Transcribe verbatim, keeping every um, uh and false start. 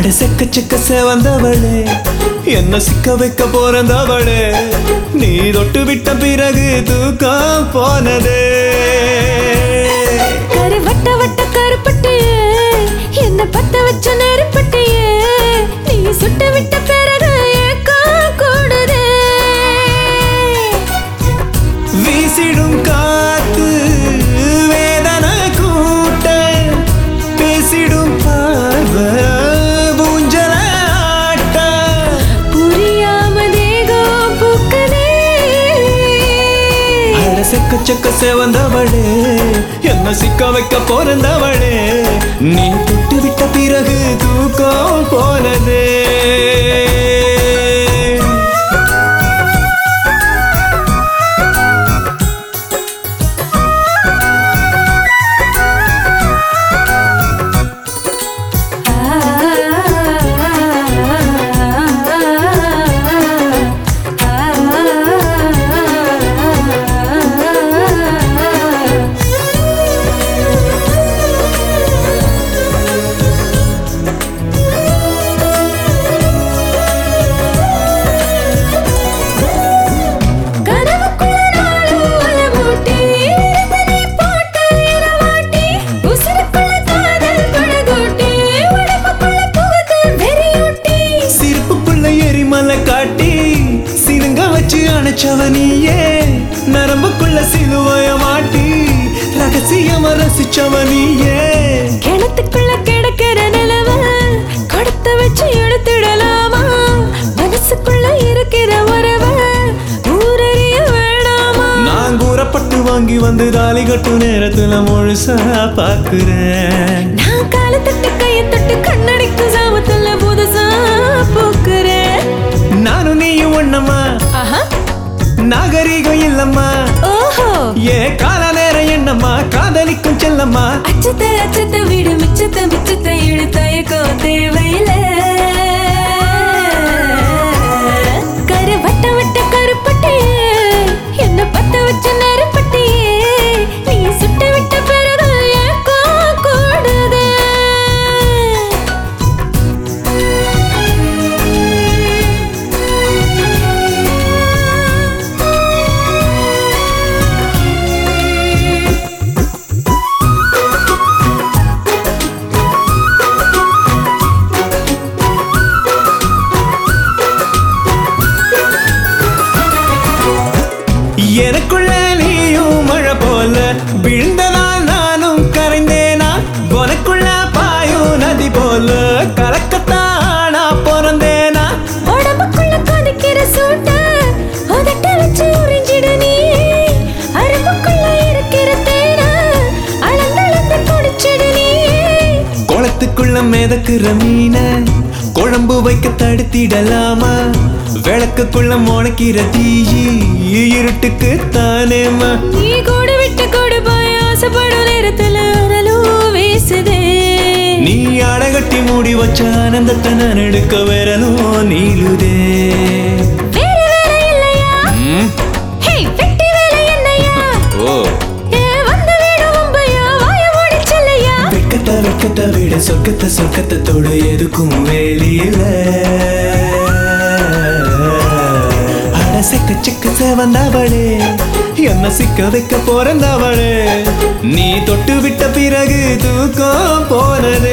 அட செக்க செக்க சேவந்தவளே, என்ன சிக்க வைக்க போறந்தவளே, நீ தொட்டு விட்ட பிறகு தூக்கம் போனதே. கரு வட்ட வட்ட கருப்பட்டியே, என்ன பத்த வச்ச நெருப்பட்டியே, நீ சுட்டு விட்ட பிறகு ஏக்கம் கூடுதே. வீசிடும் காத்து வேதனை கூட்ட, பேசிடும் பார்வை ஊஞ்சல ஆட்ட, புரியாம தேகம் பூக்குதே. அட செக்க செக்க சேவந்தவளே, என்ன சிக்க வைக்க போறந்தவளே, நீ தொட்டு விட்ட பிறகு தூக்கம் போனதே. அணைச்சவனியே நரம்புக்குள்ள சிலுவைய மாட்டி ரகசியமா ரசிச்சவனியே. கிணத்துக்குள்ள கிடக்கிற நிலவ கொடுத்து வச்சு எடுத்துடலாமா, மனசுக்குள்ள இருக்கிற உறவ ஊரறிய வேணாமா. நான் கூறப்பட்டு வாங்கி வந்து தாலி கட்டும் நேரத்துல முழுசா பாக்குறேன். நான் கால தட்டு கைய தட்டு கண்ணடிக்கு சாமத்துல புதுசா பூக்குறேன். நானும் நீயும் ஒண்ணம்மா, நாகரீகம் இல்லம்மா. ஓஹோ, ஏ கால நேரம் என்னம்மா, காதலிக்கும் செல்லம்மா. அச்சத்தை அச்சத்தை வீடு மிச்சத்தை மிச்சத்தை இழு தயக்கம் தேவையில்லை. கரு வட்ட வட்ட கருப்பட்டியே, என்ன பத்த வச்ச நெருப்பட்டியே, நீ சுட்டு விட்ட பிறகு ஏக்கம் கூடுதே. எனக்குள்ள நீயும் மழை போல விழுந்தனால் நானும் கரைந்தேனா, உனக்குள்ள பாயும் நதி போல கலக்கத்தானா பிறந்தேனா. உடம்புக்குள்ள கொதிக்கிற சூட்ட உதட்ட வச்சு உறிஞ்சிட நீ, அரும்புக்குள்ள இருக்கிற தேன அளந்தளந்து குடிச்சிடு நீ. குளத்துக்குள்ள மிதக்குற மீன குழம்பு வைக்க தடுத்திடலாமா, விளக்குக்குள்ள முளைக்கிற தீயி இருட்டுக்கு தானேமா. நீ கூடு விட்டு கூடு போய் ஆசைப்படும் நேரத்துல அனலும் வீசுதே. நீ அடகட்டி மூடி வச்ச ஆனந்தத்தை நான் எடுக்க விரலும் நீளுதே. வேற வேற இல்லையா, ஹே வெட்டி வேலை என்னையா, ஓ ஏ வந்து வீடு வம்பையா, வாய மூடி செல்லையா. வெக்கத்தை வெக்கத்தை விட சொர்க்கத்தை சொர்க்கத்தை தொடு எதுக்கும் வேலியில. செக்க செக்க சேவந்தவளே, என்ன சிக்க வைக்க போறந்தவளே, நீ தொட்டு விட்ட பிறகு தூக்கம் போனதே.